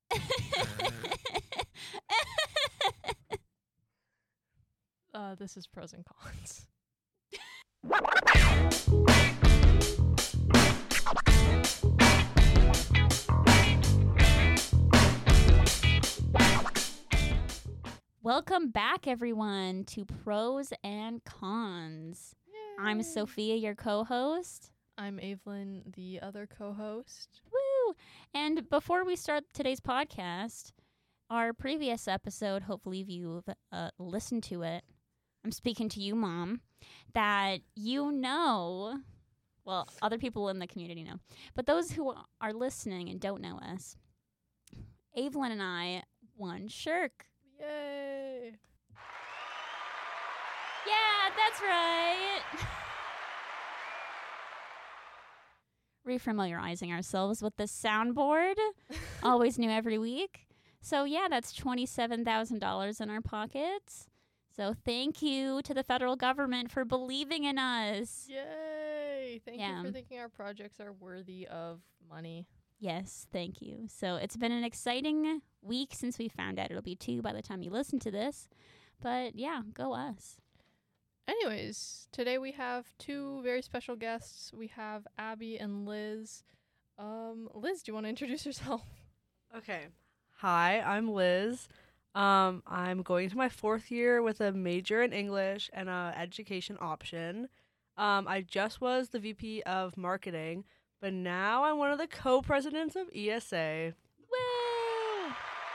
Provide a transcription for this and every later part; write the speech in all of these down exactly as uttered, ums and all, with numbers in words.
uh, this is pros and cons. Welcome back, everyone, to Pros and Cons. Yay. I'm Sophia, your co-host. I'm Evelyn, the other co-host. Woo! And before we start today's podcast, our previous episode, hopefully you've uh, listened to it. I'm speaking to you, Mom, that you know, well, other people in the community know, but those who are listening and don't know us, Evelyn and I won Shirk. Yay! Yeah, that's right. Refamiliarizing ourselves with the soundboard. Always new every week. So, yeah, that's twenty-seven thousand dollars in our pockets. So, thank you to the federal government for believing in us. Yay! Thank Yeah. you for thinking our projects are worthy of money. Yes, thank you. So, it's been an exciting week since we found out. It'll be two by the time you listen to this. But, yeah, go us. Anyways, today we have two very special guests. We have Abby and Liz. Um, Liz, do you want to introduce yourself? Okay. Hi, I'm Liz. Um, I'm going to my fourth year with a major in English and a education option. Um, I just was the V P of marketing, but now I'm one of the co-presidents of E S A. Woo!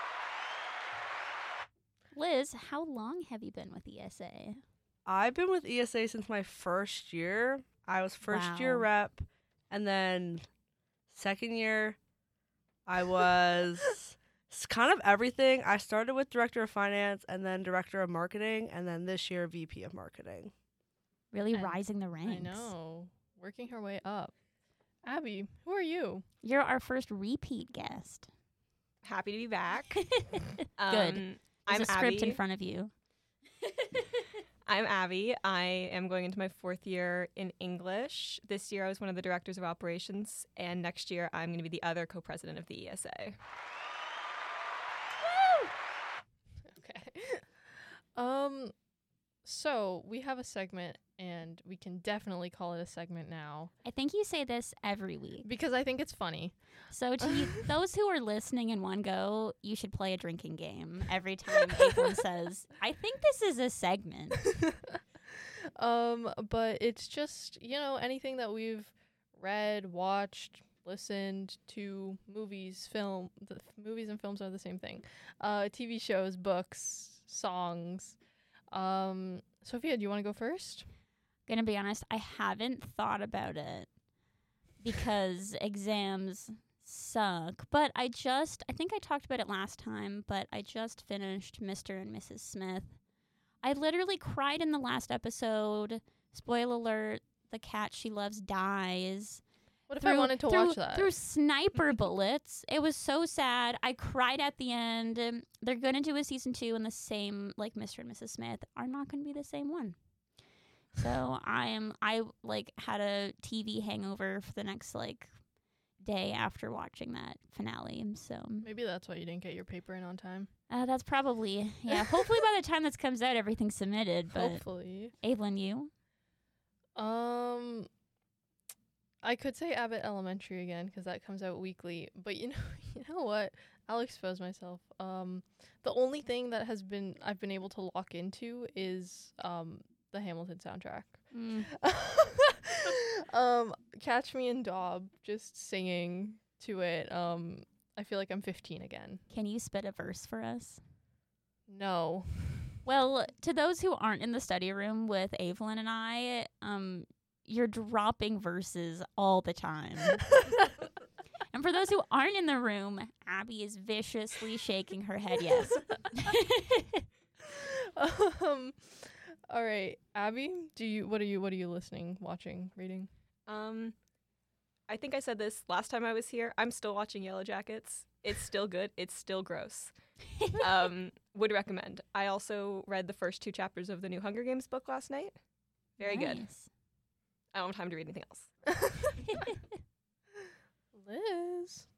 Liz, how long have you been with E S A? I've been with E S A since my first year. I was first Wow. year rep, and then second year, I was s- kind of everything. I started with director of finance, and then director of marketing, and then this year V P of marketing. Really And rising the ranks. I know. Working her way up. Abby, who are you? You're our first repeat guest. Happy to be back. Good. Um, There's I'm a script Abby. in front of you. I'm Abby. I am going into my fourth year in English. This year I was one of the directors of operations, and next year I'm going to be the other co-president of the E S A. Okay. um, so we have a segment, and we can definitely call it a segment now I think you say this every week. because I think it's funny. So to you, those who are listening in one go, you should play a drinking game every time April says, I think this is a segment. um, but it's just, you know, anything that we've read, watched, listened to, movies, film. The f- movies and films are the same thing. Uh, T V shows, books, songs. Um, Sophia, do you want to go first? Gonna be honest, I haven't thought about it because exams suck. But I just, I think I talked about it last time, but I just finished Mister and Missus Smith. I literally cried in the last episode. Spoiler alert, the cat she loves dies. What if I wanted to through, watch that? Through sniper bullets. It was so sad. I cried at the end. Um, they're going to do a season two, and the same, like Mister and Missus Smith, are not going to be the same one. So I am, I like had a T V hangover for the next like day after watching that finale. So Maybe that's why you didn't get your paper in on time. uh, that's probably, yeah. Hopefully by the time this comes out, everything's submitted. But Hopefully. Evelyn, you? Um, I could say Abbott Elementary again because that comes out weekly. But you know, you know what? I'll expose myself. Um, the only thing that has been I've been able to lock into is um the Hamilton soundtrack. Mm. um, Catch Me in Daub, just singing to it. Um, I feel like I'm fifteen again. Can you spit a verse for us? No. Well, to those who aren't in the study room with Evelyn and I, um, you're dropping verses all the time. And for those who aren't in the room, Abby is viciously shaking her head yes. um, all right, Abby, do you what are you what are you listening, watching, reading? Um, I think I said this last time I was here. I'm still watching Yellow Jackets. It's still good. It's still gross. um, would recommend. I also read the first two chapters of the new Hunger Games book last night. Very good. Nice. I don't have time to read anything else. Liz.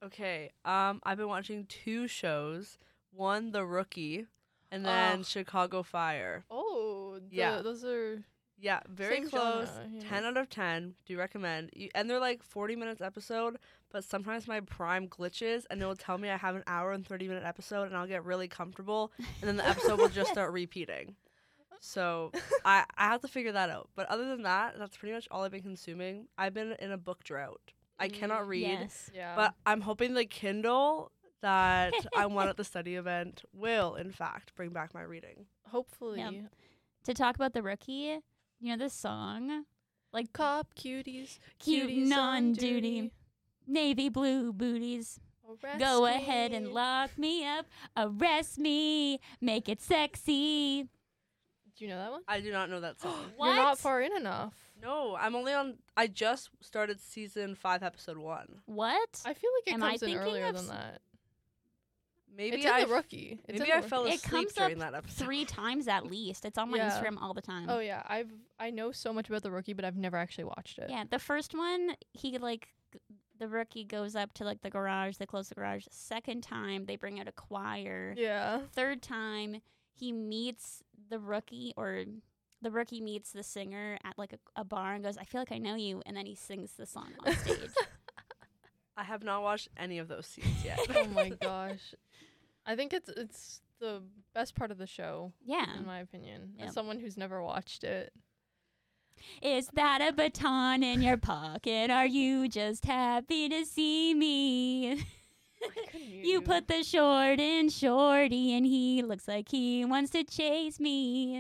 Okay. Um, I've been watching two shows. One, The Rookie, and then Oh. Chicago Fire. Oh, the, Yeah. those are Yeah, very Same close. genre, yeah. ten out of ten. Do recommend. You, and they're like forty minutes episode, but sometimes my Prime glitches and it will tell me I have an hour and thirty minute episode and I'll get really comfortable and then the episode will just start repeating. So I, I have to figure that out. But other than that, that's pretty much all I've been consuming. I've been in a book drought. I cannot Mm, read, Yes. yeah. but I'm hoping the Kindle that I won at the study event will, in fact, bring back my reading. hopefully, Yep. To talk about The Rookie, you know this song? Like cop cuties, Cute cuties on duty. navy blue booties. Arrest Go ahead and me. lock me up. Arrest me. Make it sexy. Do you know that one? I do not know that song. What? You're not far in enough. No, I'm only on. I just started season five, episode one. What? I feel like it Am I comes in thinking earlier of than s- that. Maybe it's in I the rookie. It's maybe in I the fell Rookie. It asleep comes during up that episode. Three times at least. It's on my Yeah. Instagram all the time. Oh yeah, I've I know so much about the rookie, but I've never actually watched it. Yeah, the first one, he like g- the rookie goes up to like the garage. They close the garage. Second time, they bring out a choir. Yeah. Third time, he meets the rookie, or the rookie meets the singer at like a, a bar and goes, "I feel like I know you," and then he sings the song on stage. I have not watched any of those scenes yet. Oh my gosh. I think it's it's the best part of the show, Yeah. in my opinion. Yep. As someone who's never watched it. Is that a baton in your pocket? Are you just happy to see me? I couldn't mute You put the short in shorty, and he looks like he wants to chase me.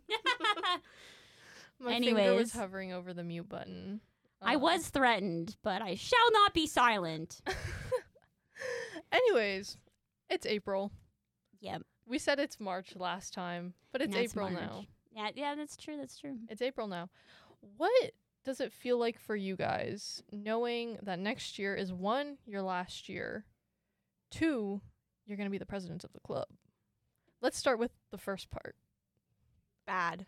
My finger was anyways. hovering over the mute button. I Uh, was threatened, but I shall not be silent. Anyways, it's April. Yep. We said it's March last time, but it's Now it's April March. now. Yeah, yeah, that's true. That's true. It's April now. What does it feel like for you guys knowing that next year is one, your last year, two, you're going to be the president of the club? Let's start with the first part. Bad.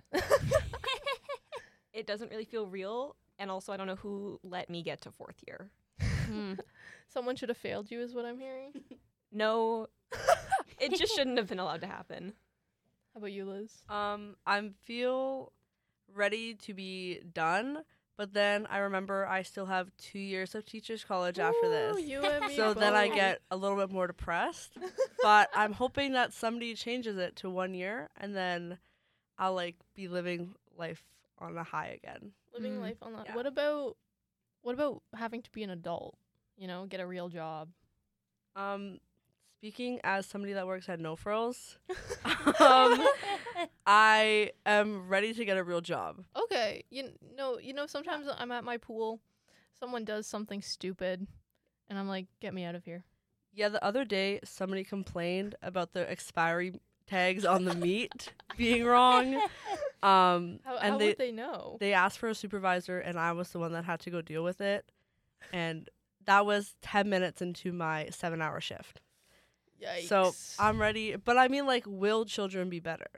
It doesn't really feel real, and also I don't know who let me get to fourth year. Hmm. Someone should have failed you, is what I'm hearing. No, it just shouldn't have been allowed to happen. How about you, Liz? Um, I feel ready to be done, but then I remember I still have two years of teachers college after Ooh, this. You and me So then I both. get a little bit more depressed. But I'm hoping that somebody changes it to one year and then I'll like be living life on a high again. living Mm. life on that. Yeah. What about what about having to be an adult? You know, get a real job. Um, speaking as somebody that works at No Frills, um, I am ready to get a real job. Okay, you kn- know, you know, sometimes I'm at my pool, someone does something stupid, and I'm like, get me out of here. Yeah, the other day somebody complained about the expiry tags on the meat being wrong. Um, How, and how they would they know? they asked for a supervisor, and I was the one that had to go deal with it. And that was ten minutes into my seven-hour shift. Yikes. So I'm ready. But I mean, like, will children be better?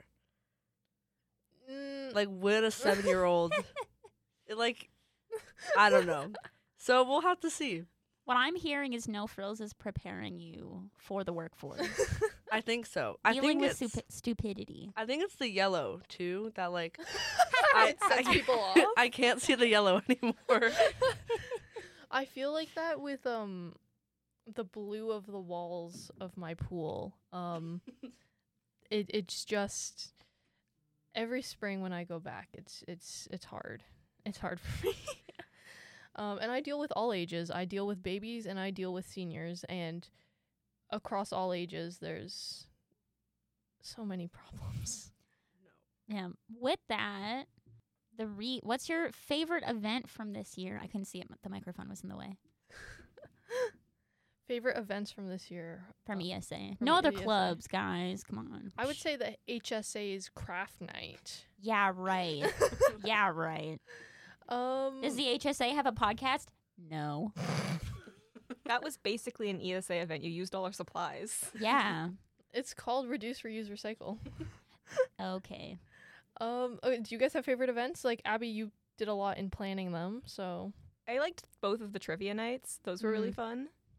Mm, Like, would a seven-year-old, like, I don't know. So we'll have to see. What I'm hearing is No Frills is preparing you for the workforce. I think so. I Dealing think with it's. stupi- stupidity. I think it's the yellow too that like it sets I, people off. I can't see the yellow anymore. I feel like that with um the blue of the walls of my pool. Um it it's just every spring when I go back, it's it's it's hard. It's hard for me. um and I deal with all ages. I deal with babies and I deal with seniors, and across all ages there's so many problems. Yeah. With that, the re what's your favorite event from this year? I couldn't see it. The microphone was in the way. Favorite events from this year? From Uh, E S A. from No other E S A. clubs, guys. Come on. I would say the H S A's craft night. Yeah, right. yeah, right. Um Does the H S A have a podcast? No. That was basically an E S A event. You used all our supplies. Yeah. It's called Reduce, Reuse, Recycle. Okay. Um, oh, do you guys have favorite events? Like Abby, you did a lot in planning them, so I liked both of the trivia nights. Those were really Mhm. fun.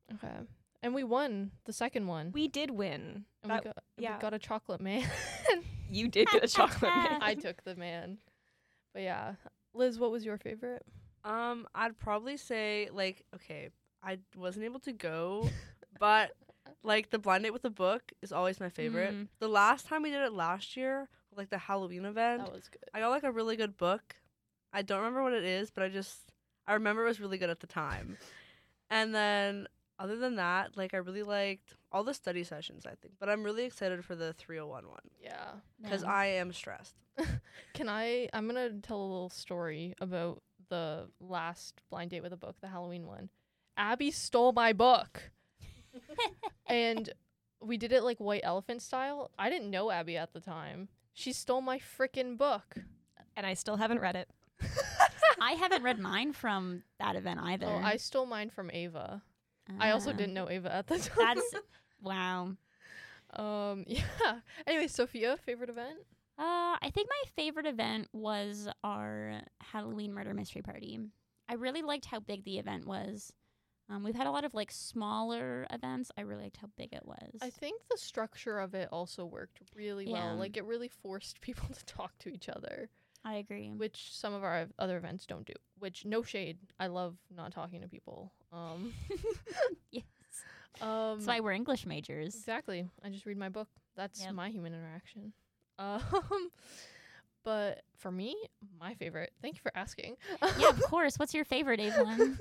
Okay. And we won the second one. We did win. and That- we got yeah. we got a chocolate man. You did get a chocolate man. I took the man. But yeah. Liz, what was your favorite? Um, I'd probably say like okay, I wasn't able to go, but like the blind date with a book is always my favorite. Mm. The last time we did it last year, like the Halloween event, That was good. I got like a really good book. I don't remember what it is, but I just I remember it was really good at the time. And then other than that, like I really liked all the study sessions, I think. But I'm really excited for the three oh one one Yeah. because Yeah. I am stressed. Can I I'm going to tell a little story about the last blind date with a book, the Halloween one. Abby stole my book. And we did it like white elephant style. I didn't know Abby at the time. She stole my freaking book. And I still haven't read it. I haven't read mine from that event either. Oh, I stole mine from Ava. I also Uh, didn't know Ava at the time. That's wow. um yeah. Anyway, Sophia, favorite event? Uh, I think my favorite event was our Halloween murder mystery party. I really liked how big the event was. Um, we've had a lot of like smaller events. I really liked how big it was. I think the structure of it also worked really well. Yeah. Like it really forced people to talk to each other, I agree. which some of our other events don't do. Which no shade. I love not talking to people. Um Yes. um That's why we're English majors. Exactly. I just read my book. That's Yep. my human interaction. Um but for me, my favorite. Thank you for asking. Yeah, of course. What's your favorite, Evelyn?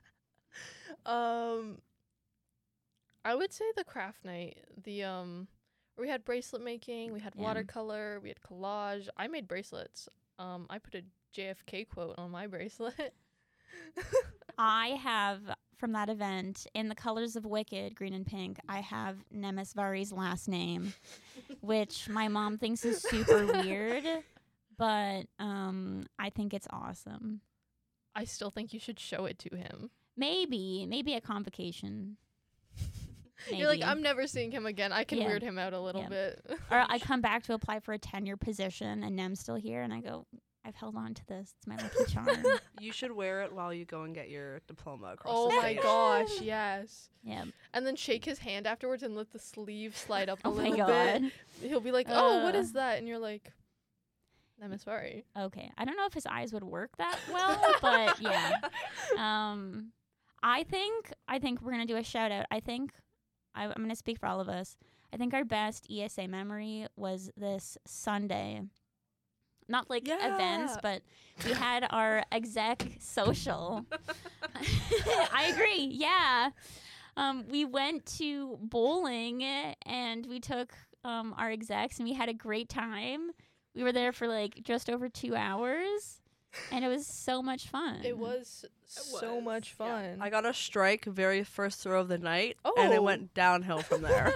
Um, I would say the craft night. The um, where we had bracelet making, we had Yeah. watercolor, we had collage. I made bracelets. Um, I put a J F K quote on my bracelet. I have from that event in the colors of Wicked, green and pink. I have Nemisvari's last name, which my mom thinks is super weird, but um, I think it's awesome. I still think you should show it to him. Maybe, maybe a convocation. You're like, Maybe. I'm never seeing him again. I can Yeah. weird him out a little Yeah. bit. Or I come back to apply for a tenure position, and Nem's still here, and I go, I've held on to this. It's my lucky charm. You should wear it while you go and get your diploma across Oh the my stage. gosh, yes. Yeah. And then shake his hand afterwards and let the sleeve slide up a Oh my little god. bit. He'll be like, "Oh, what Uh. is that?" And you're like, "Nemisvari." Okay. I don't know if his eyes would work that well, but yeah. Um, I think I think we're gonna do a shout out. I think I, I'm gonna speak for all of us. I think our best E S A memory was this Sunday. Not like events, Yeah. but we had our exec social. I agree. Yeah. Um, we went to bowling and we took um, our execs and we had a great time. We were there for like just over two hours and it was so much fun. It was so was, much Yeah. fun. I got a strike very first throw of the night, and Oh. it went downhill from there.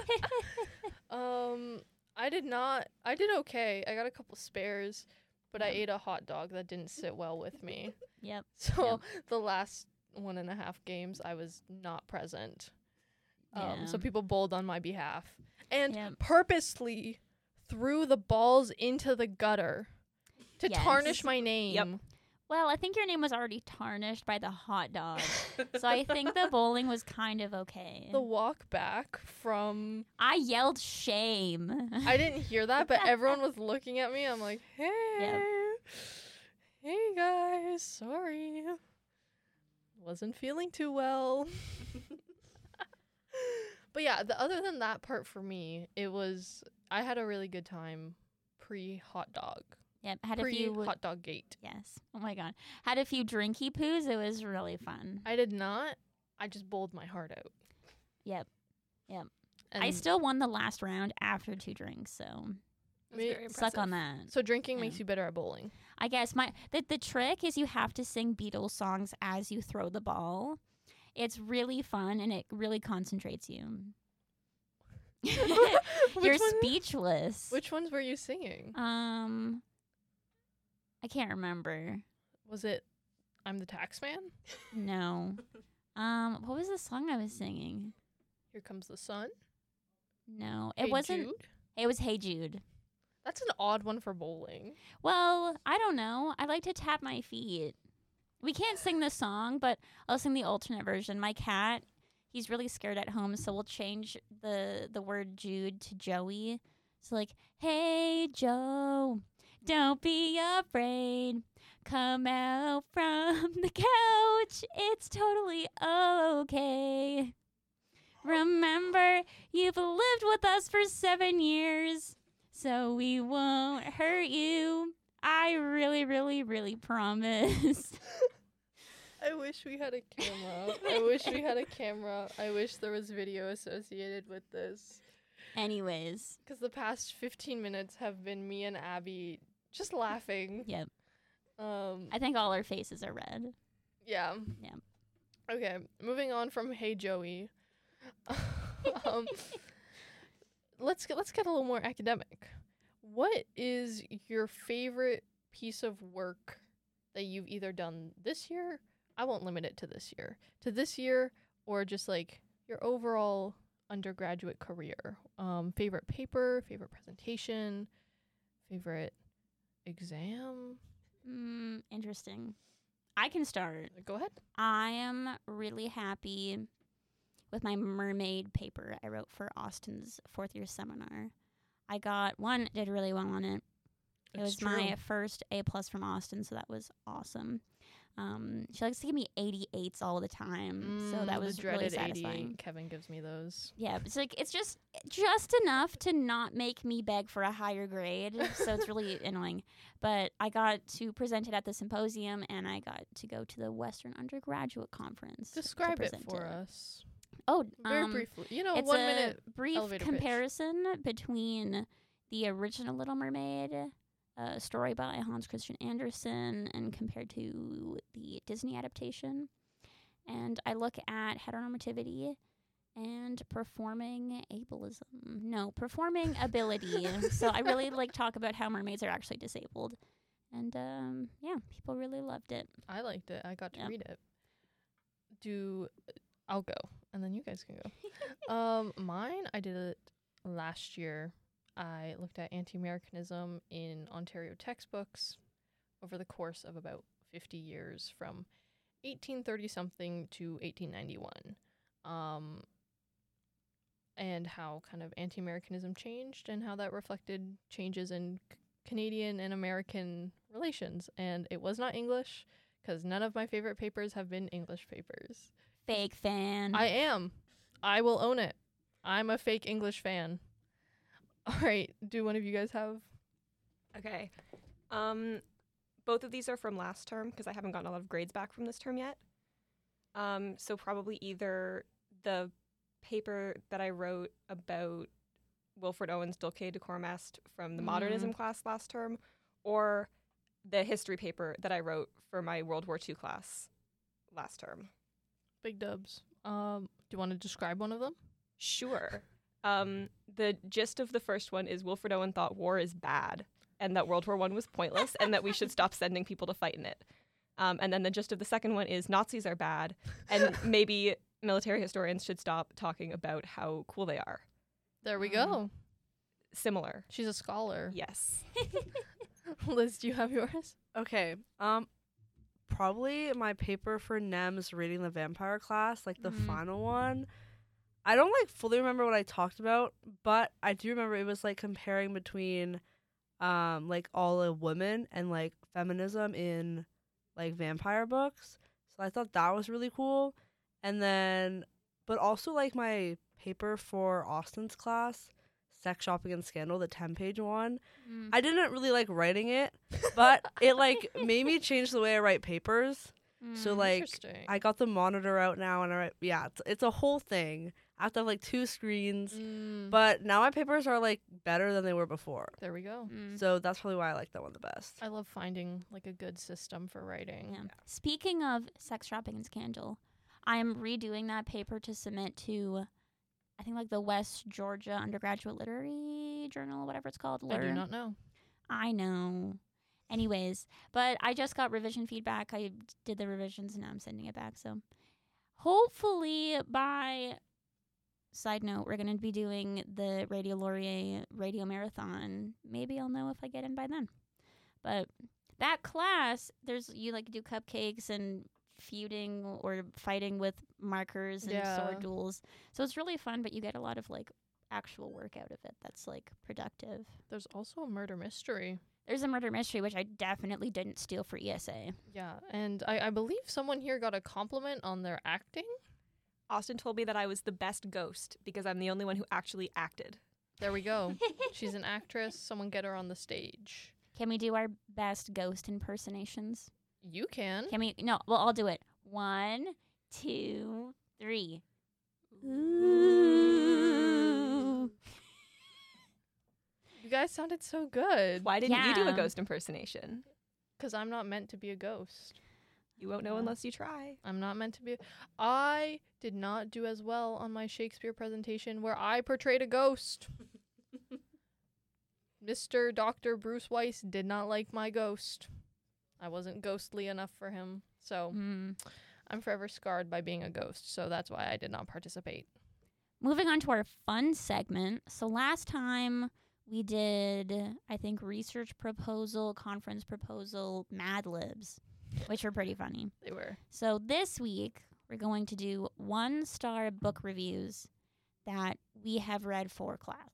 um, I did not. I did okay. I got a couple spares, but I Yeah. ate a hot dog that didn't sit well with me. Yep. So the last one and a half games, I was not present. Um, so Yeah. people bowled on my behalf and Yep. purposely threw the balls into the gutter to tarnish Yes. my name. Well, I think your name was already tarnished by the hot dog. So I think the bowling was kind of okay. The walk back from I yelled shame. I didn't hear that, but everyone was looking at me. I'm like, hey, hey guys, sorry, wasn't feeling too well. But yeah, the, other than that part for me, it was I had a really good time pre hot dog, Yep. Had a pre few. hot dog gate. Yes. Oh my god. Had a few drinky poos. It was really fun. I did not. I just bowled my heart out. Yep. Yep. And I still won the last round after two drinks, so That's Me- very suck on impressive. that. so drinking makes Yeah. you better at bowling. I guess my the the trick is you have to sing Beatles songs as you throw the ball. It's really fun and it really concentrates you. You're Which one- speechless. Which ones were you singing? um I can't remember. Was it I'm the Tax Man? No. Um what was the song I was singing? Here Comes the Sun? No. It Hey wasn't Jude? it was Hey Jude. That's an odd one for bowling. Well, I don't know. I like to tap my feet. We can't sing the song, but I'll sing the alternate version. My cat, he's really scared at home, so we'll change the the word Jude to Joey. So like, hey Joe, don't be afraid. Come out from the couch. It's totally okay. Remember, you've lived with us for seven years, so we won't hurt you. I really, really, really promise. I wish we had a camera. I wish we had a camera. I wish there was video associated with this. Anyways. Because the past fifteen minutes have been me and Abby just laughing. Yep. Um, I think all our faces are red. yeah. Yeah. Okay, moving on from Hey Joey. um, let's get, let's get a little more academic. What is your favorite piece of work that you've either done this year? I won't limit it to this year. To this year, or just like your overall undergraduate career. Um, favorite paper, favorite presentation, favorite exam. Mm, interesting. I can start. Go ahead. I am really happy with my mermaid paper I wrote for Austin's fourth year seminar. I got one, did really well on it. It It's was true. my first A plus from Austin, so that was awesome. Um, she likes to give me eighty-eights all the time, so that Mm, was the really dreaded satisfying. eighty-eight. Kevin gives me those. Yeah, it's like it's just just enough to not make me beg for a higher grade, so it's really annoying. But I got to present it at the symposium, and I got to go to the Western Undergraduate Conference. to Describe it present for us. Oh, Very um, briefly. You know, it's one a minute. brief elevator pitch. comparison between the original Little Mermaid, a story by Hans Christian Andersen, and compared to the Disney adaptation. And I look at heteronormativity and performing ableism. No, performing ability. So I really like talk about how mermaids are actually disabled. And um, yeah, people really loved it. I liked it. I got to Yep. read it. Do I'll go, and then you guys can go. um, mine, I did it last year. I looked at anti-Americanism in Ontario textbooks over the course of about fifty years, from eighteen thirty something to eighteen ninety-one, um, and how kind of anti-Americanism changed and how that reflected changes in c- Canadian and American relations. And it was not English, because none of my favorite papers have been English papers. Fake fan. I am. I will own it. I'm a fake English fan. All right. Do one of you guys have? Okay. Um, both of these are from last term because I haven't gotten a lot of grades back from this term yet. Um, so probably either the paper that I wrote about Wilfred Owen's Dulce Decorum Est from the Mm. modernism class last term, or the history paper that I wrote for my World War Two class last term. Big dubs. Um, do you want to describe one of them? Sure. Um, the gist of the first one is Wilfred Owen thought war is bad and that World War One was pointless and that we should stop sending people to fight in it. Um, and then the gist of the second one is Nazis are bad and maybe military historians should stop talking about how cool they are. There we Um, go. Similar. She's a scholar. Yes. Liz, do you have yours? Okay. Um, probably my paper for N E M's Reading the Vampire class, like the Mhm. final one. I don't like fully remember what I talked about, but I do remember it was like comparing between, um, like all the women and like feminism in like vampire books. So I thought that was really cool. And then, but also like my paper for Austin's class, Sex Shopping and Scandal, the ten page one. Mm. I didn't really like writing it, but it like made me change the way I write papers. So Mm. like Interesting. I got the monitor out now, and I write, yeah, it's, it's a whole thing. I have to have like two screens, Mm, but now my papers are like better than they were before. there we go. Mm. So that's probably why I like that one the best. I love finding like a good system for writing. Yeah. Speaking of Sex Shopping and Scandal, I am redoing that paper to submit to, I think, like the West Georgia Undergraduate Literary Journal, whatever it's called. I do Lur. not know. I know. Anyways, but I just got revision feedback. I did the revisions and now I'm sending it back. So hopefully by, side note, we're going to be doing the Radio Laurier Radio Marathon. Maybe I'll know if I get in by then. But that class, there's, you like do cupcakes and feuding or fighting with markers and Yeah. sword duels. So it's really fun, but you get a lot of like actual work out of it that's like productive. There's also a murder mystery. There's a murder mystery, which I definitely didn't steal for E S A. Yeah, and I, I believe someone here got a compliment on their acting. Austin told me that I was the best ghost because I'm the only one who actually acted. There we go. She's an actress. Someone get her on the stage. Can we do our best ghost impersonations? You can. Can we? No, well, I'll do it. One, two, three. Ooh. You guys sounded so good. Why didn't you do a Yeah. ghost impersonation? Because I'm not meant to be a ghost. You won't know Yeah. unless you try. I'm not meant to be. I did not do as well on my Shakespeare presentation where I portrayed a ghost. Mister Doctor Bruce Weiss did not like my ghost. I wasn't ghostly enough for him. So Mm. I'm forever scarred by being a ghost. So that's why I did not participate. Moving on to our fun segment. So last time we did, I think, research proposal, conference proposal, Mad Libs, which were pretty funny. They were. So this week, we're going to do one star book reviews that we have read for class.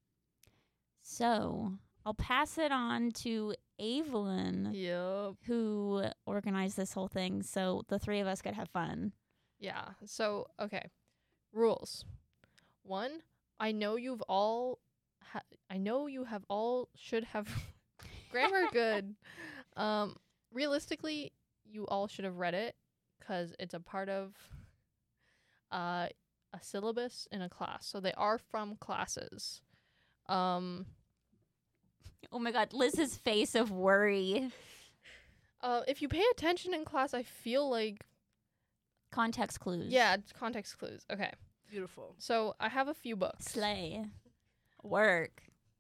So I'll pass it on to Evelyn, Yup. who organized this whole thing, so the three of us could have fun. Yeah. So, okay. Rules. One, I know you've all ha- I know you have all should have grammar good. Um realistically, you all should have read it cuz it's a part of uh a syllabus in a class. So they are from classes. Um Oh my god, Liz's face of worry. uh if you pay attention in class, I feel like Context clues. yeah, it's context clues. Okay. Beautiful. So, I have a few books. Slay. Work.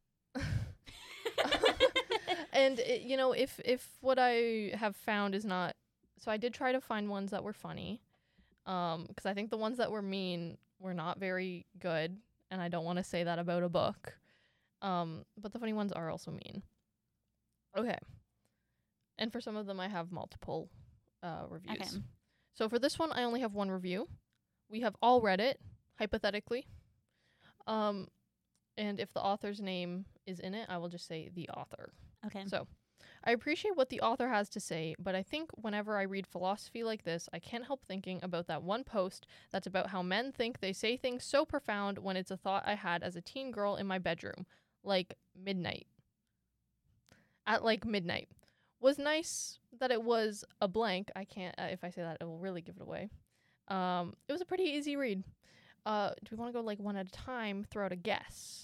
And it, you know, if if what I have found is not, so I did try to find ones that were funny, um, because I think the ones that were mean were not very good, and I don't want to say that about a book, um, but the funny ones are also mean. Okay, and for some of them, I have multiple uh, reviews. Okay. So for this one, I only have one review. We have all read it, hypothetically. Um, and if the author's name is in it, I will just say the author. Okay. So, I appreciate what the author has to say, but I think whenever I read philosophy like this, I can't help thinking about that one post that's about how men think they say things so profound when it's a thought I had as a teen girl in my bedroom, like midnight. At like midnight. Was nice that it was a blank. I can't, uh, if I say that, it will really give it away. Um, it was a pretty easy read. Uh, do we want to go like one at a time, throw out a guess?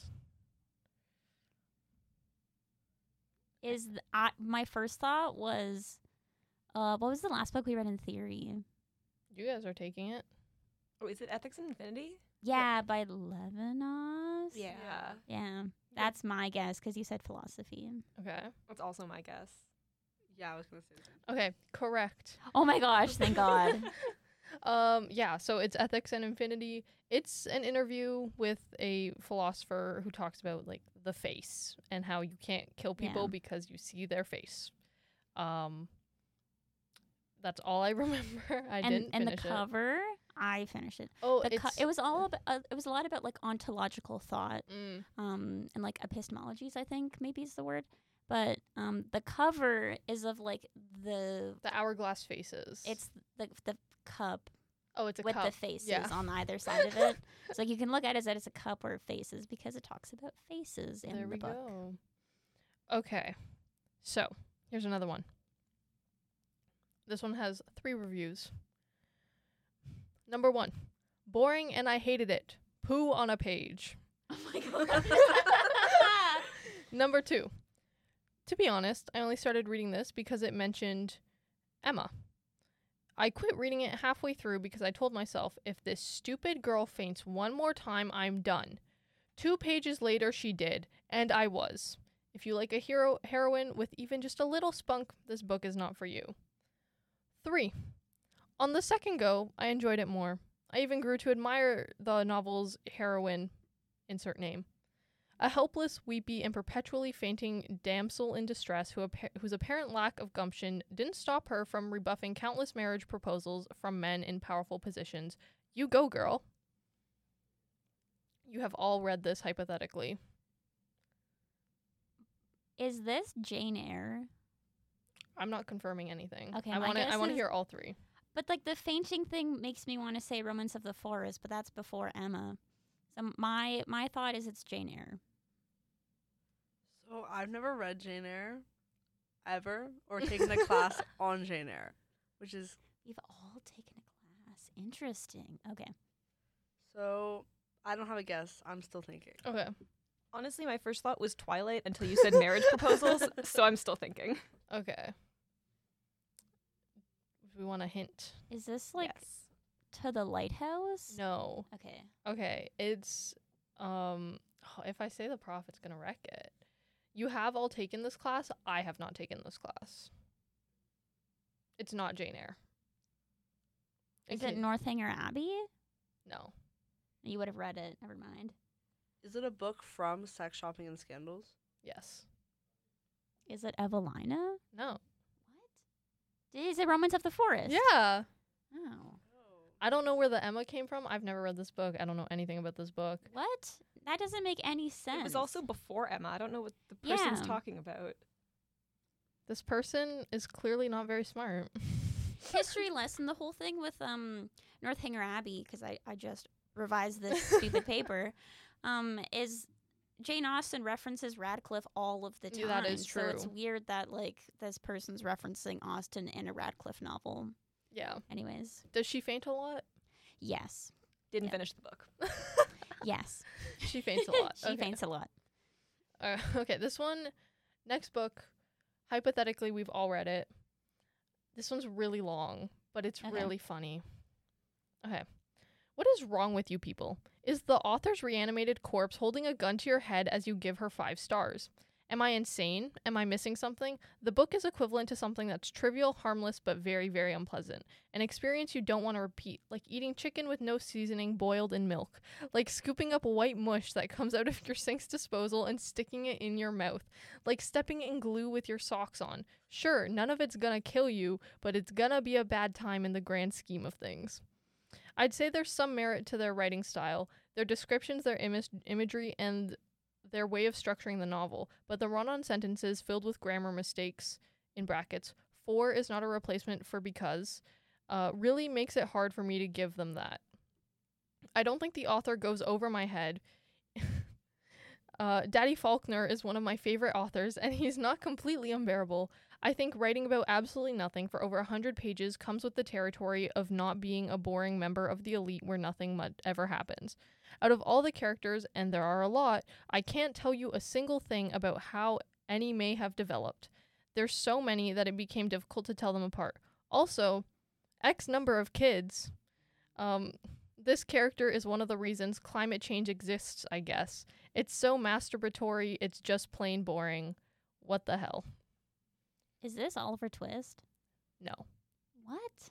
Is th- I, my first thought was, uh, what was the last book we read in theory? You guys are taking it. Oh, is it Ethics and Infinity? Yeah, by Levinas. Yeah. Yeah, that's my guess because you said philosophy. Okay. That's also my guess. Yeah, I was gonna say the same. Okay, correct. Oh my gosh, thank God. Um, yeah, so it's Ethics and Infinity. It's an interview with a philosopher who talks about like the face and how you can't kill people Yeah. because you see their face. Um, that's all I remember. I and didn't and the finish it. cover, I finished it. Oh, The co- it's it was all about. Uh, it was a lot about like ontological thought, mm, um, and like epistemologies. I think maybe is the word. But um, the cover is of like the. the hourglass faces. It's the the cup oh, it's a with cup. the faces Yeah. on either side of it. So like you can look at it as that it's a cup or faces because it talks about faces in There the we book. go. Okay, so here's another one. This one has three reviews. Number one, boring and I hated it. Poo on a page. Oh my god. Number two, to be honest, I only started reading this because it mentioned Emma. I quit reading it halfway through because I told myself, if this stupid girl faints one more time, I'm done. Two pages later, she did, and I was. If you like a hero heroine with even just a little spunk, this book is not for you. Three, on the second go, I enjoyed it more. I even grew to admire the novel's heroine, insert name. A helpless, weepy, and perpetually fainting damsel in distress who appa- whose apparent lack of gumption didn't stop her from rebuffing countless marriage proposals from men in powerful positions. You go, girl. You have all read this hypothetically. Is this Jane Eyre? I'm not confirming anything. Okay, I my want to. I guess want to is- hear all three. But like the fainting thing makes me want to say Romance of the Forest, but that's before Emma. So my my thought is it's Jane Eyre. So I've never read Jane Eyre ever or taken a class on Jane Eyre, which is We've all taken a class. Interesting. Okay. so I don't have a guess. I'm still thinking. Okay. Honestly, my first thought was Twilight until you said marriage proposals, so I'm still thinking. Okay. Do we want a hint? Is this like yes. To the Lighthouse? No. Okay. Okay. It's um. If I say the prof, it's gonna wreck it. You have all taken this class. I have not taken this class. It's not Jane Eyre. In Is it case- Northanger Abbey? No. You would have read it. Never mind. Is it a book from Sex, Shopping, and Scandals? Yes. Is it Evelina? No. What? Is it Romance of the Forest? Yeah. Oh. I don't know where the Emma came from. I've never read this book. I don't know anything about this book. What? That doesn't make any sense. It was also before Emma. I don't know what the person's Yeah. talking about. This person is clearly not very smart. history lesson. The whole thing with um Northanger Abbey, because I I just revised this stupid paper, um is Jane Austen references Radcliffe all of the time. Yeah, that is So it's true. weird that like this person's referencing Austen in a Radcliffe novel. Yeah. Anyways, Does she faint a lot? yes, Didn't Yeah. finish the book. yes, She faints a lot. she Okay. faints a lot. Uh, okay, this one, next book, hypothetically, we've all read it. This one's really long, but it's Okay. really funny. Okay. What is wrong with you people? Is the author's reanimated corpse holding a gun to your head as you give her five stars? Am I insane? Am I missing something? The book is equivalent to something that's trivial, harmless, but very, very unpleasant. An experience you don't want to repeat, like eating chicken with no seasoning boiled in milk, like scooping up white mush that comes out of your sink's disposal and sticking it in your mouth, like stepping in glue with your socks on. Sure, none of it's gonna kill you, but it's gonna be a bad time in the grand scheme of things. I'd say there's some merit to their writing style, their descriptions, their image imagery, and their way of structuring the novel, but the run-on sentences filled with grammar mistakes, in brackets, for is not a replacement for because, uh, really makes it hard for me to give them that. I don't think the author goes over my head. uh, Daddy Faulkner is one of my favorite authors, and he's not completely unbearable. I think writing about absolutely nothing for over one hundred pages comes with the territory of not being a boring member of the elite where nothing much ever happens. Out of all the characters, and there are a lot, I can't tell you a single thing about how any may have developed. There's so many that it became difficult to tell them apart. Also, X number of kids. Um, this character is one of the reasons climate change exists, I guess. It's so masturbatory, it's just plain boring. What the hell? Is this Oliver Twist? No. What?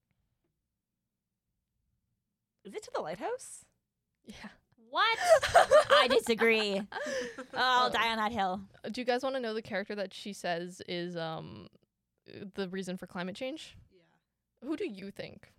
Is it To the Lighthouse? Yeah. What? I disagree. Oh, I'll die on that hill. Do you guys want to know the character that she says is um the reason for climate change? Yeah. Who do you think?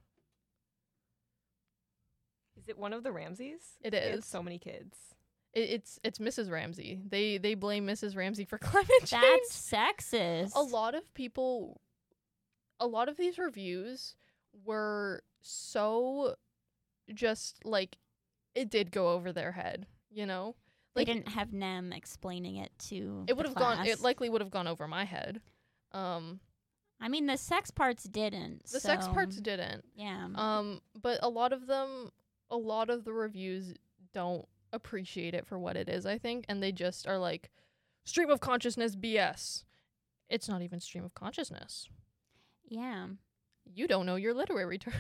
Is it one of the Ramseys? It They had is. so many kids. It, it's it's Missus Ramsey. They they blame Missus Ramsey for climate change. That's sexist. A lot of people, a lot of these reviews were so just like it did go over their head, you know? They Like didn't have Nem explaining it to. it would the have gone. It class. likely would have gone over my head. Um, I mean, the sex parts didn't. the sex so- parts didn't. Yeah. Um, but a lot of them, a lot of the reviews don't appreciate it for what it is, I think, and they just are like, stream of consciousness B S. It's not even stream of consciousness. yeah. You don't know your literary terms.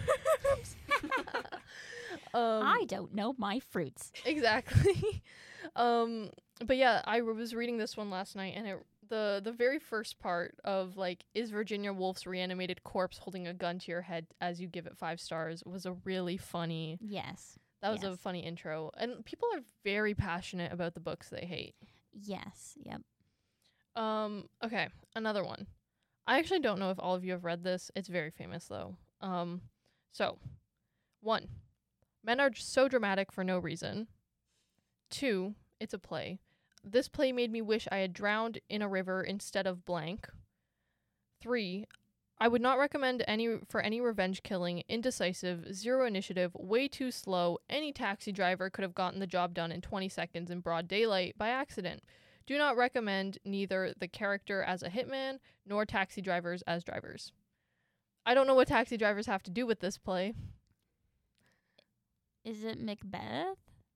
um, I don't know my fruits. exactly. um, but yeah, I was reading this one last night, and it the the very first part of like, is Virginia Woolf's reanimated corpse holding a gun to your head as you give it five stars was a really funny Yes. That was a Yes. funny intro. And people are very passionate about the books they hate. Yes. Yep. Um, okay, another one. I actually don't know if all of you have read this. It's very famous though. Um, so one, men are j- so dramatic for no reason. Two, it's a play. This play made me wish I had drowned in a river instead of blank. Three, I would not recommend any for any revenge killing, indecisive, zero initiative, way too slow. Any taxi driver could have gotten the job done in twenty seconds in broad daylight by accident. Do not recommend neither the character as a hitman nor taxi drivers as drivers. I don't know what taxi drivers have to do with this play. Is it Macbeth?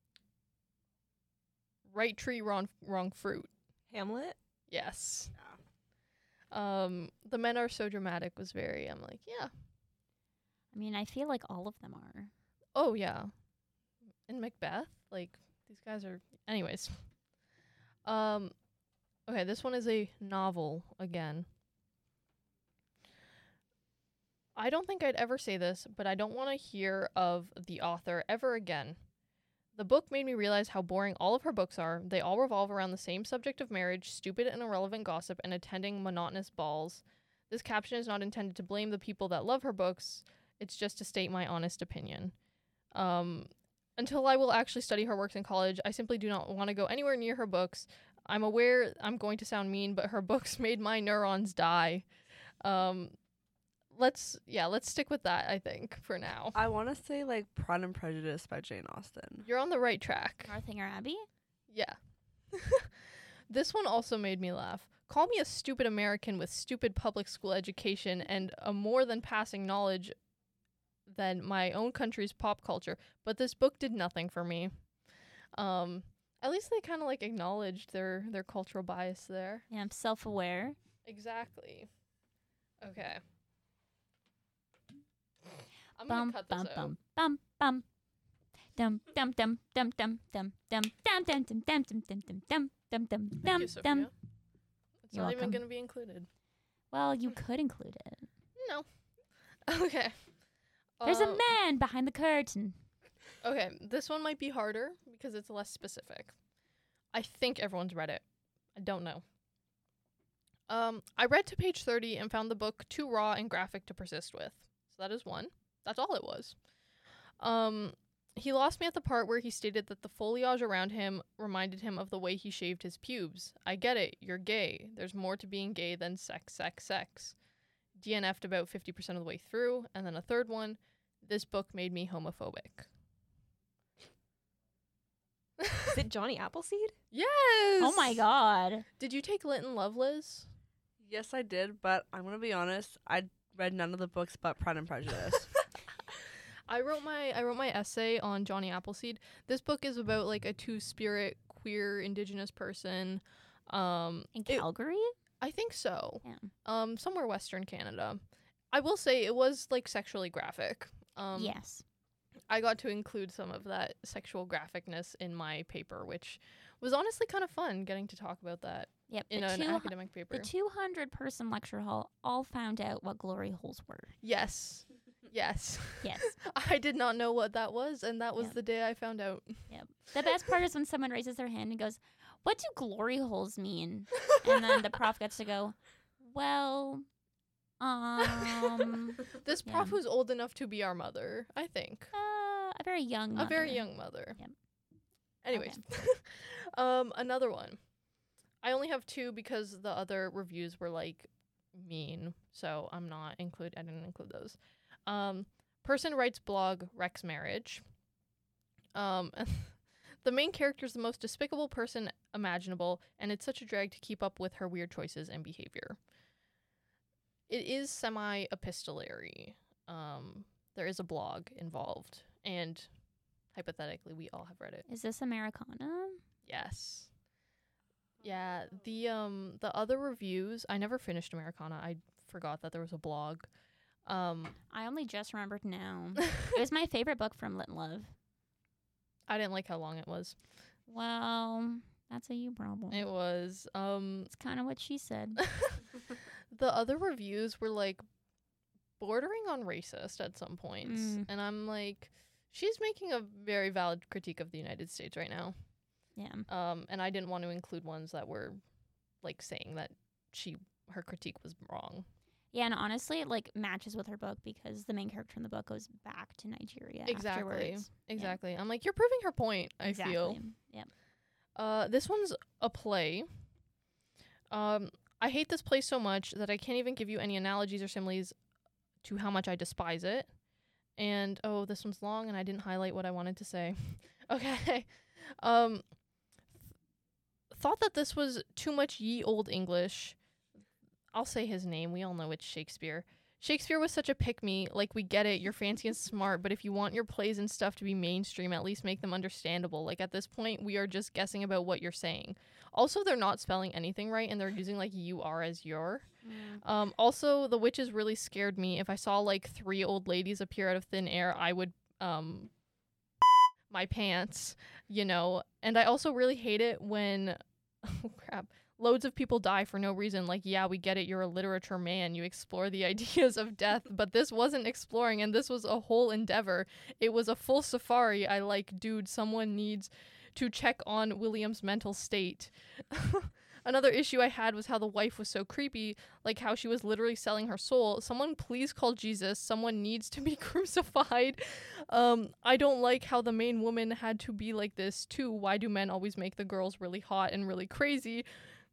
Right tree, wrong wrong fruit. Hamlet? Yes. Um, the men are so dramatic was very. I'm like, yeah. I mean, I feel like all of them are. Oh yeah. In Macbeth, like these guys are. Anyways. Um, okay, this one is a novel again. I don't think I'd ever say this, but I don't want to hear of the author ever again. The book made me realize how boring all of her books are. They all revolve around the same subject of marriage, stupid and irrelevant gossip, and attending monotonous balls. This caption is not intended to blame the people that love her books. It's just to state my honest opinion. Um, until I will actually study her works in college, I simply do not want to go anywhere near her books. I'm aware I'm going to sound mean, but her books made my neurons die. Um, let's, yeah, let's stick with that, I think, for now. I want to say like Pride and Prejudice by Jane Austen. You're on the right track. Northanger Abbey? Yeah. This one also made me laugh. Call me a stupid American with stupid public school education and a more than passing knowledge than my own country's pop culture, but this book did nothing for me. Um, at least they kind of like acknowledged their their cultural bias there. Yeah, I'm self-aware. Exactly. Okay. I'm Bum gonna cut bum this out. bum bum bum. Dum dum dum dum dum dum dum dum dum dum dum dum dum dum dum dum dum Thank dum you, dum. Sophia. It's You're not even welcome. gonna be included. Well, you could include it. No. Okay. There's a Uh, man behind the curtain. Okay, this one might be harder because it's less specific. I think everyone's read it. I don't know. Um, I read to page thirty and found the book too raw and graphic to persist with. So that is one. That's all it was. Um, he lost me at the part where he stated that the foliage around him reminded him of the way he shaved his pubes. I get it. You're gay. There's more to being gay than sex, sex, sex. D N F'd about fifty percent of the way through. And then a third one. This book made me homophobic. Is it Johnny Appleseed? Yes. Oh my god. Did you take Linton Lovelace? Yes, I did, but I'm gonna be honest. I read none of the books but Pride and Prejudice. I wrote my I wrote my essay on Johnny Appleseed. This book is about like a two-spirit queer indigenous person. Um, In it- Calgary? I think so. Yeah. Um, somewhere Western Canada. I will say it was like sexually graphic. Um, Yes. I got to include some of that sexual graphicness in my paper, which was honestly kind of fun getting to talk about that Yep. in the an two, academic paper. the two hundred person lecture hall all found out what glory holes were. Yes. Yes. Yes. I did not know what that was, and that was Yep. the day I found out. Yep. The best part is when someone raises their hand and goes, "What do glory holes mean?" And then the prof gets to go, "Well, um, This prof Yeah. was old enough to be our mother, I think. uh, a very young, A very mother." young mother. Yep. Anyways, um, another one. I only have two because the other reviews were like mean, so I'm not include. I didn't include those. Um, person writes blog Rex marriage. Um, the main character is the most despicable person imaginable, and it's such a drag to keep up with her weird choices and behavior. It is semi-epistolary. Um, there is a blog involved, and hypothetically, we all have read it. Is this Americana? Yes. Yeah, the um the other reviews, I never finished Americana. I forgot that there was a blog. Um I only just remembered now. It was my favorite book from Lit Love. I didn't like how long it was. Well, that's a you problem. It was um It's kind of what she said. the other reviews were like bordering on racist at some points. Mm. And I'm like, She's making a very valid critique of the United States right now. Yeah. Um, and I didn't want to include ones that were like saying that she her critique was wrong. Yeah, and honestly, it like matches with her book because the main character in the book goes back to Nigeria Exactly. afterwards. Exactly. I'm like, you're proving her point, I exactly. feel. Yep. Uh, this one's a play. Um, I hate this play so much that I can't even give you any analogies or similes to how much I despise it. And, oh, this one's long and I didn't highlight what I wanted to say. Okay. Um, thought that this was too much ye old English. I'll say his name. We all know it's Shakespeare. Shakespeare was such a pick-me. Like, we get it. You're fancy and smart, but if you want your plays and stuff to be mainstream, at least make them understandable. Like, at this point, we are just guessing about what you're saying. Also, they're not spelling anything right, and they're using, like, you are as your. Mm. Um, also, the witches really scared me. If I saw, like, three old ladies appear out of thin air, I would, um, my pants, you know. And I also really hate it when, oh, crap. Loads of people die for no reason. Like, yeah, we get it. You're a literature man. You explore the ideas of death. But this wasn't exploring, and this was a whole endeavor. It was a full safari. I like, dude, someone needs to check on William's mental state. Another issue I had was how the wife was so creepy, like how she was literally selling her soul. Someone please call Jesus. Someone needs to be crucified. Um, I don't like how the main woman had to be like this, too. Why do men always make the girls really hot and really crazy?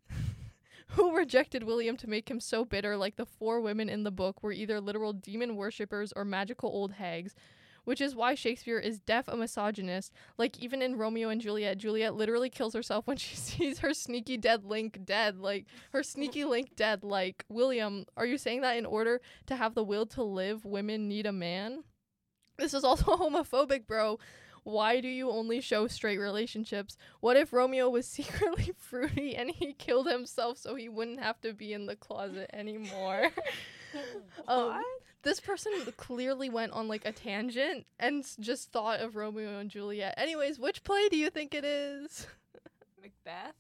Who rejected William to make him so bitter? Like the four women in the book were either literal demon worshippers or magical old hags, which is why Shakespeare is def a misogynist. Like, even in Romeo and Juliet, Juliet literally kills herself when she sees her sneaky dead Link dead. Like, her sneaky Link dead. Like, William, are you saying that in order to have the will to live, women need a man? This is also homophobic, bro. Why do you only show straight relationships? What if Romeo was secretly fruity and he killed himself so he wouldn't have to be in the closet anymore? um, this person clearly went on like a tangent and s- just thought of Romeo and Juliet. Anyways, which play do you think it is? Macbeth?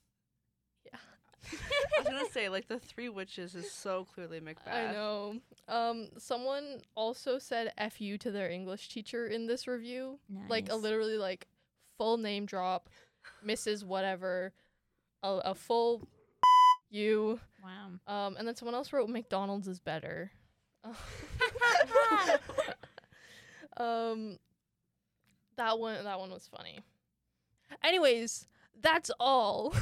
I was gonna say, like, the Three Witches is so clearly Macbeth. I know. Um, someone also said F you to their English teacher in this review. Nice. Like a literally like full name drop, Missus Whatever, a, a full you. Wow. Um, and then someone else wrote McDonald's is better. um, that one that one was funny. Anyways, that's all.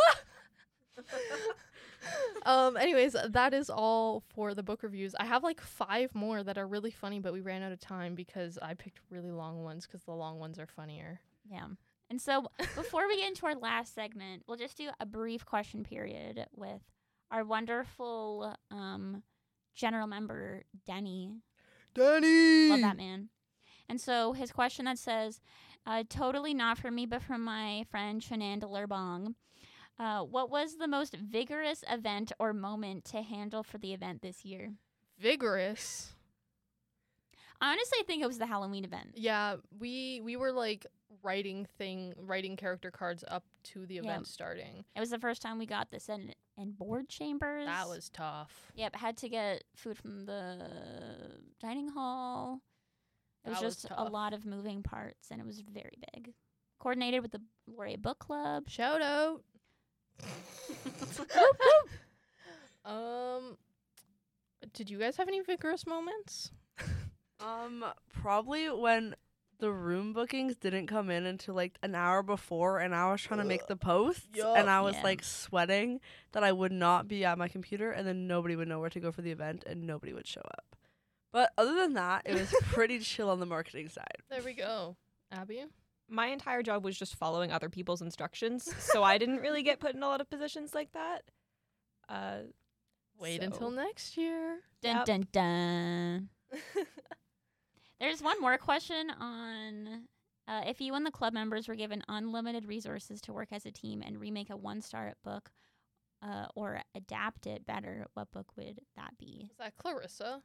um anyways, that is all for the book reviews. I have like five more that are really funny, but we ran out of time because I picked really long ones because the long ones are funnier. Yeah. And so before we get into our last segment, we'll just do a brief question period with our wonderful um, general member, Denny. Danny! Love that man. And so his question that says, uh, totally not for me, but from my friend Shananda Lerbong. Uh, what was the most vigorous event or moment to handle for the event this year? Vigorous. I honestly think it was the Halloween event. Yeah, we we were like writing thing writing character cards up to the event Yeah. starting. It was the first time we got this in, in board chambers. That was tough. Yep, had to get food from the dining hall. It was That was just a tough. lot of moving parts, and it was very big. Coordinated with the Laureate Book Club. Shout out. um did you guys have any vigorous moments? Um, probably when the room bookings didn't come in until like an hour before, and I was trying to make the posts, Yup. and I was Yeah. like sweating that I would not be at my computer, and then nobody would know where to go for the event, and nobody would show up. But other than that, it was pretty chill on the marketing side. There we go. Abby? My entire job was just following other people's instructions, so I didn't really get put in a lot of positions like that. Uh, Wait so- until next year. Dun Yep. dun dun. There's one more question on uh, if you and the club members were given unlimited resources to work as a team and remake a one-star book uh, or adapt it better, what book would that be? Was that Clarissa?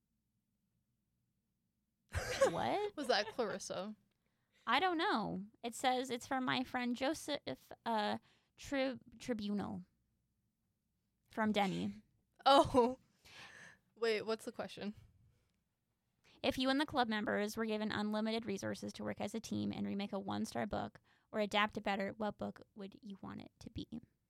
What? Was that Clarissa? I don't know. It says it's from my friend Joseph uh, Tri- Tribunal from Denny. Oh. Wait, what's the question? If you and the club members were given unlimited resources to work as a team and remake a one-star book or adapt it better, what book would you want it to be?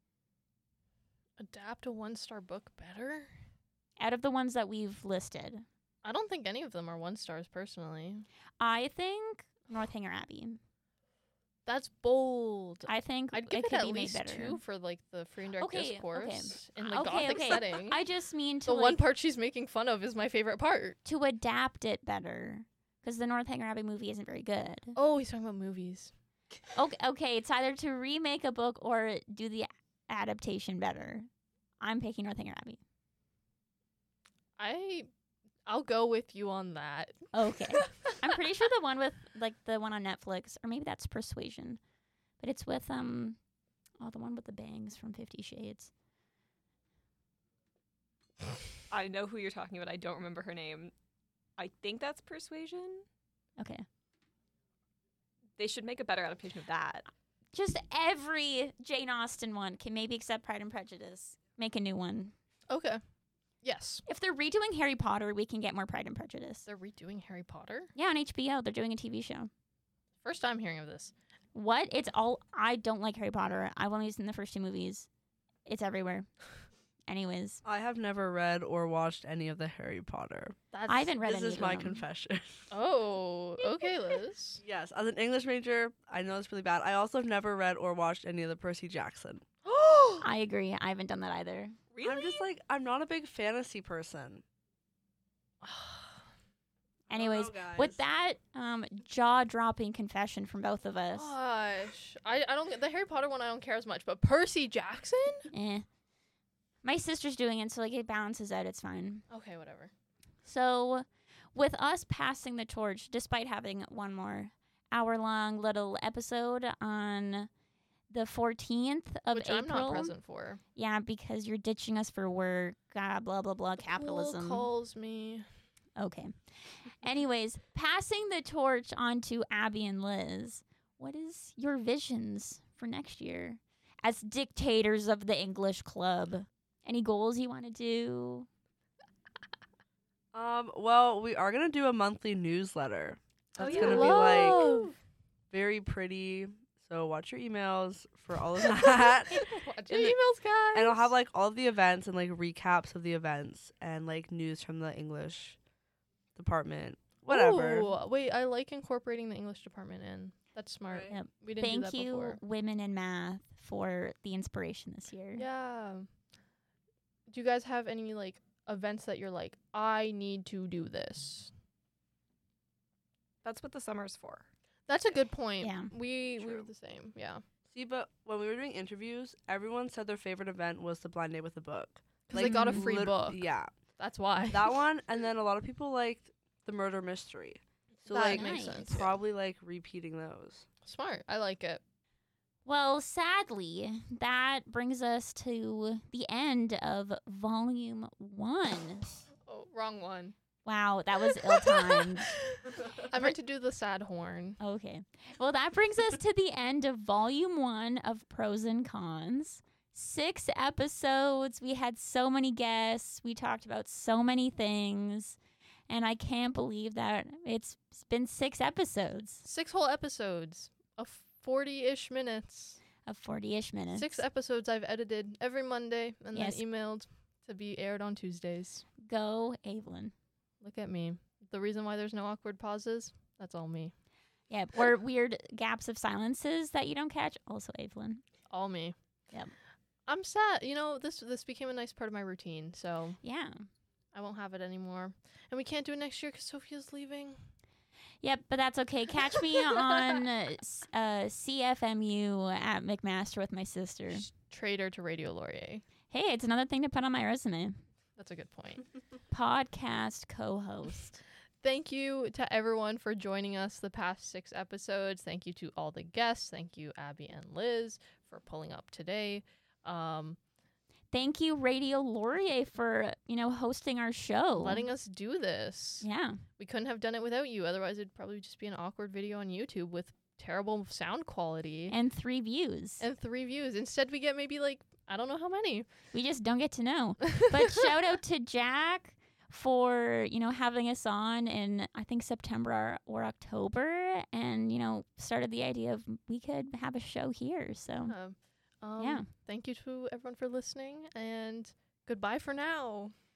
Adapt a one-star book better? Out of the ones that we've listed, I don't think any of them are one stars personally. I think Northanger Abbey. That's bold. I think I'd give it it, could at be made least better. two for like the free and direct Okay, okay. discourse in the Okay, gothic okay. setting. I just mean to the like, one part she's making fun of is my favorite part. to adapt it better, because the Northanger Abbey movie isn't very good. Oh, he's talking about movies. Okay, okay, it's either to remake a book or do the adaptation better. I'm picking Northanger Abbey. I, I'll go with you on that. Okay. I'm pretty sure the one with like the one on Netflix, or maybe that's Persuasion, but it's with um, oh, the one with the bangs from Fifty Shades. I know who you're talking about. I don't remember her name. I think that's Persuasion. Okay. They should make a better adaptation of that. Just every Jane Austen one can maybe except Pride and Prejudice. Make a new one. Okay. Yes. If they're redoing Harry Potter, we can get more Pride and Prejudice. They're redoing Harry Potter? Yeah, on H B O, they're doing a T V show. First time hearing of this. What? It's all. I don't like Harry Potter. I've only seen the first two movies. It's everywhere. Anyways, I have never read or watched any of the Harry Potter. That's, I haven't read This any is of my them. confession. Oh, okay, Liz. Yes, as an English major, I know it's really bad. I also have never read or watched any of the Percy Jackson. I agree. I haven't done that either. Really? I'm just like, I'm not a big fantasy person. I don't Anyways, know, guys. with that um, jaw-dropping confession from both of us, Gosh. I, I don't get the Harry Potter one I don't care as much, but Percy Jackson? eh. My sister's doing it, so like it balances out. It's fine. Okay, whatever. So, with us passing the torch, despite having one more hour-long little episode on the fourteenth of Which April, I'm not present for. yeah, because you're ditching us for work, ah, blah blah blah, capitalism. Who calls me. Okay. Anyways, passing the torch on to Abby and Liz. What is your visions for next year as dictators of the English club? Any goals you want to do? Um, well, we are gonna do a monthly newsletter. Oh, That's yeah. gonna be like Love. very pretty. So watch your emails for all of that. Watch your And the- emails, guys. And I'll have like all of the events and like recaps of the events and like news from the English department. Whatever. Ooh, wait, I like incorporating the English department in. That's smart. Right. Yep. We didn't do Thank that you, before. women in math, for the inspiration this year. Yeah. Do you guys have any like events that you're like, I need to do this? That's what the summer's for. That's a good point. Yeah. We we were True. the same. Yeah. See, but when we were doing interviews, everyone said their favorite event was the blind date with a book. Because they got a free lit- book. Yeah, That's why. that one, and then a lot of people liked the murder mystery. So that like, makes Nice. sense. yeah. probably like repeating those. Smart. I like it. Well, sadly, that brings us to the end of volume one. Oh, wrong one. Wow, that was ill-timed. I meant to do the sad horn. Okay. Well, that brings us to the end of volume one of Pros and Cons. Six episodes. We had so many guests. We talked about so many things. And I can't believe that it's been six episodes Six whole episodes of forty-ish minutes. of forty-ish minutes. Six episodes I've edited every Monday and Yes. then emailed to be aired on Tuesdays. Go, Evelyn. Look at me. The reason why there's no awkward pauses, that's all me. Yeah, or weird gaps of silences that you don't catch, also Evelyn. All me. Yep. I'm sad. You know, this this became a nice part of my routine, so Yeah. I won't have it anymore. And we can't do it next year because Sophia's leaving. Yep, but that's okay. Catch me on uh, s- uh, C F M U at McMaster with my sister. Traitor to Radio Laurier. Hey, it's another thing to put on my resume. That's a good point. Podcast co-host. Thank you to everyone for joining us the past six episodes. Thank you to all the guests. Thank you, Abby and Liz, for pulling up today. Um, Thank you, Radio Laurier, for you know hosting our show. letting us do this. Yeah. We couldn't have done it without you. Otherwise, it'd probably just be an awkward video on YouTube with terrible sound quality And three views. and three views. Instead, we get maybe like, I don't know how many. We just don't get to know. But shout out to Jack for, you know, having us on in, I think, September or, or October, and, you know, started the idea of we could have a show here. So, Um, um, Yeah. Thank you to everyone for listening, and goodbye for now.